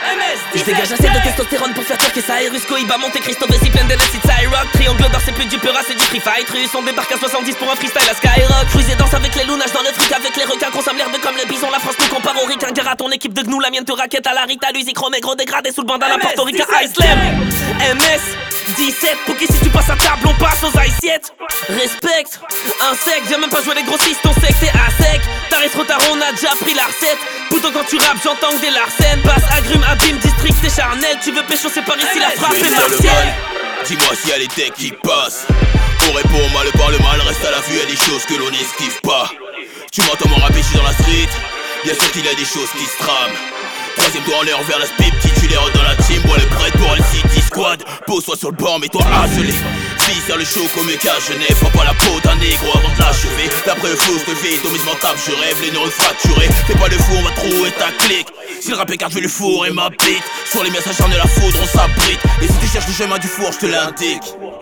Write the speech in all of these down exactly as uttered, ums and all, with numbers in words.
Je dégage assez de testostérone pour faire turquer ça. Erus, Cohiba, Monte Cristo, Vessi, pleine d'N S, it's iRock. Triangle d'or, c'est plus du Pura, c'est du Free Fight Russe. On débarque à soixante-dix pour un freestyle à Skyrock. Cruise et danse avec les lounages dans le fric. Avec les requins, consomme l'herbe comme le bison. La France nous compare au ricain. Gare à ton équipe de gnous, la mienne te raquette à la Rita. Luisi, chromé, gros dégradé sous le bandana Porto Ricain. Iceland M S dix-sept, pour qu'ici tu passes à table, on passe aux assiettes. Respecte, insecte, viens même pas jouer les grossistes, on sait que t'es à sec. T'arrives trop tard, on a déjà pris la recette. Pouton quand tu rappes, j'entends que des larcènes. Basse, agrume, abîme, district, c'est charnel. Tu veux pécho, c'est par ici, la frappe est martienne. Dis-moi s'il y a les techs qui passent. On répond mal par le mal, reste à la vue, y'a des choses que l'on n'esquive pas. Tu m'entends mon rap, je suis dans la street. Bien sûr qu'il y a des choses qui se trament. Troisième doigt en l'air vers la spip, titulaire dans la team. Moi le prêt pour le City Squad. Pose-toi sur le banc, mets-toi à geler. Fils faire le show comme un cas Genève. Prends pas la peau d'un négro avant de l'achever. D'après le faux, je te fais ton mise mentable, je rêve, les neurones fracturés. Fais pas le fou, on va trouver ta clique. Si le rap est car je vais le four et ma bite. Sur les messages de la foudre, on s'abrite. Et si tu cherches le chemin du four, je te l'indique.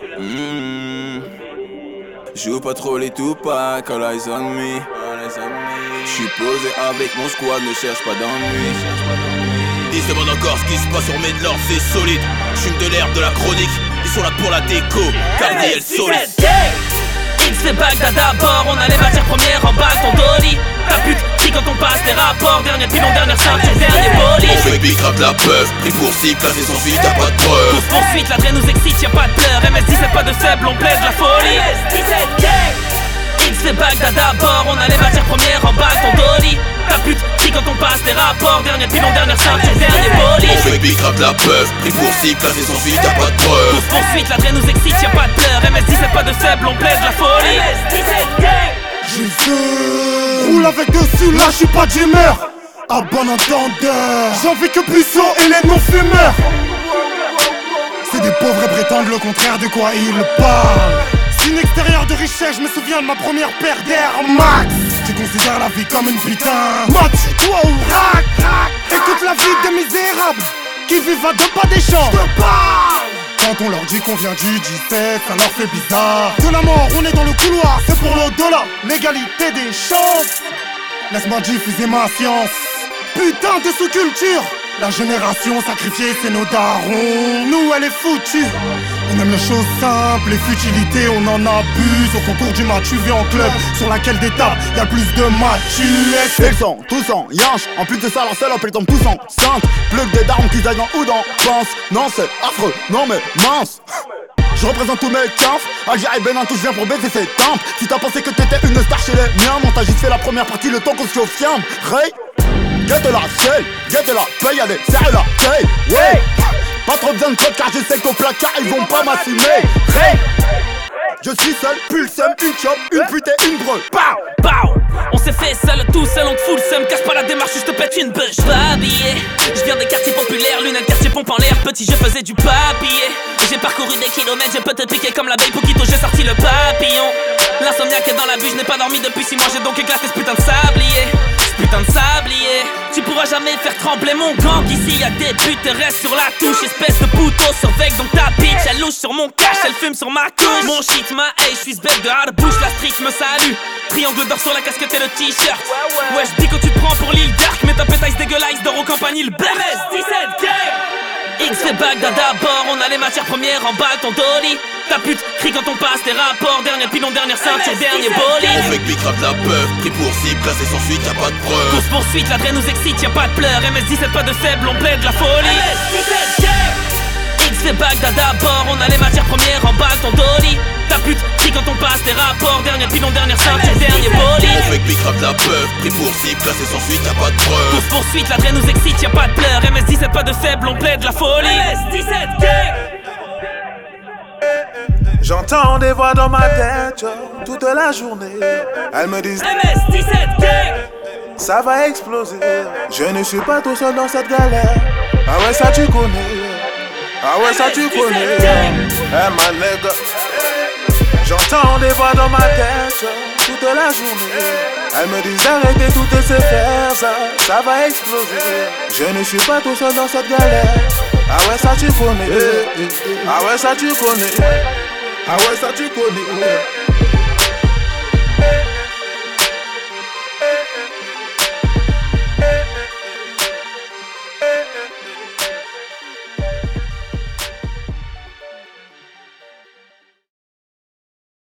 Mmh. Joue pas trop les Tupac, all eyes on me. J'suis posé avec mon squad, ne cherche pas d'ennui. Ils se demandent encore ce qui se passe sur Medlord, c'est solide. J'fume de l'herbe de la chronique, ils sont là pour la déco. Cardiel solide. X fait Bagdad d'abord, on a les matières premières en bas ton dolly. Ta pute crie quand on passe tes rapports. Dernier pilon, dernière ceinture, dernier bolide. On fait big rap la peuf, pris pour cible, classé sans suite, y'a pas de preuve. Course poursuite, l'adresse nous excite, y'a pas de pleurs. M S dix-sept, pas de faible, on plaide la folie. M S dix-sept gang. X fait Bagdad d'abord, on a les matières premières en bas ton dolly. Ta pute crie quand on passe tes rapports. Dernier pilon, dernière ceinture, dernier bolide. On fait big rap la peuf, pris pour cible, classé sans suite, y'a pas de preuve. Course poursuite, l'adresse nous excite, y'a pas de pleurs. M S dix-sept, pas de faible, on plaide la folie. M S dix-sept gang. Je veux roule avec dessus, là j'suis pas Jimmer. À bon entendeur, j'en vis que puissant et les non-fumeurs. C'est des pauvres et prétendent le contraire de quoi ils parlent. Signe extérieur de richesse, je me souviens de ma première paire d'Air Max. Tu considères la vie comme une putain. Match, toi ou rack, rack. Écoute la vie des misérables qui vivent à deux pas des champs. Je te parle. Quand on leur dit qu'on vient du dix-sept, ça leur fait bizarre. De la mort, on est dans le couloir, c'est pour l'au-delà, l'égalité des chances. Laisse-moi diffuser ma science. Putain de sous-culture. La génération sacrifiée, c'est nos darons. Nous, elle est foutue. On aime les choses simples, les futilités, on en abuse. Au concours du match, tu viens en club. Sur laquelle d'étapes, y'a plus de matchs. Ils sont tous en yanche. En plus de ça, leur salope, ils tombent tous en cinq. Plug des darons qu'ils aillent dans ou dans pense. Non, c'est affreux, non mais mince. Je représente tous mes quinfs. Algérie, Bénin, tous viens pour baiser ses tempes. Si t'as pensé que t'étais une star chez les miens, on t'a juste fait la première partie, le temps qu'on se fiambre. Ray, guette la selle, guette la paye, allez, serre la taille. Ouais, pas trop besoin de code car je sais qu'au placard ils vont pas m'assumer. Ray, je suis seul, plus le seum, une chop, une pute et une breu. Pow, pow. On s'est fait seul, tout seul, on te fout le seum. Casse pas la démarche, je te pète une bûche. Pas habillé, je viens des quartiers populaires. Lunettes, quartier pompe en l'air. Petit, je faisais du papier. J'ai parcouru des kilomètres, je peux te piquer comme l'abeille Poquito, j'ai sorti le papillon. L'insomniaque est dans la bûche, je n'ai pas dormi depuis six mois. J'ai donc éclaté ce putain de sablier. Ce putain de sablier. Tu pourras jamais faire trembler mon gang. Ici y'a des putes, reste sur la touche. Espèce de poutot, surveille donc ta bitch. Elle louche sur mon cash, elle fume sur ma couche. Mon shit, ma hey, je suis ce bête de hard bouche. La street me salue. Triangle d'or sur la casquette et le t-shirt. Ouais, je dis que tu te prends pour l'île Dark. Mais ta pétaille dégueulasse d'or aux campagnes, le M S dix-sept gang. X fait Bagdad d'abord, on a les matières premières en bas ton dolly. Ta pute crie quand on passe tes rapports. Dernier pilon, dernière ceinture, dernier bolide. On fait que big rap la peuf, pris pour cible, classé sans suite, y'a pas de preuve. Course poursuite, l'adresse nous excite, y'a pas de pleurs. M S dix-sept, pas de faible, on plaide la folie. M S dix-sept gang. X fait Bagdad d'abord, on a les matières premières en bas ton dolly. Ta pute crie quand on passe tes rapports. Dernier pilon, dernière ceinture, dernier bolide. On fait que big rap la peuf, pris pour cible, classé sans suite, y'a pas de preuve. Course poursuite, l'adresse nous excite, y'a pas de pleurs. M S dix-sept, pas de faible, on plaide la folie. M S dix-sept gang. J'entends des voix dans ma tête toute la journée. Elles me disent M S dix-sept gang. ça va exploser. Je ne suis pas tout seul dans cette galère. Ah ouais ça tu connais. Ah ouais ça tu connais. Hey ma nigga. J'entends des voix dans ma tête toute la journée. Elles me disent arrêtez tout et c'est faire ça. Ça va exploser. Je ne suis pas tout seul dans cette galère. Ah ouais ça tu connais. Ah ouais ça tu connais. Ah ouais ça tu connais.